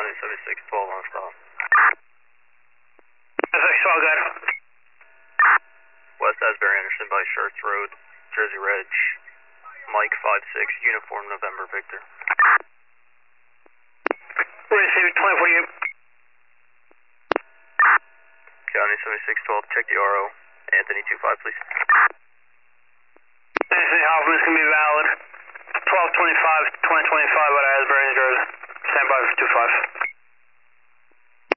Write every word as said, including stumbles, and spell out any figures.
seventy-six twelve on stop. seventy-six twelve, good. West Asbury Anderson by Shirts Road, Jersey Ridge, Mike five six, Uniform November Victor. Receive twenty forty-eight. County seventy-six twelve, check the R O. Anthony two five, please. Anthony Hoffman is going to be valid. twelve twenty-five, twenty twenty-five out of Asbury, New Jersey. Stand by for two five.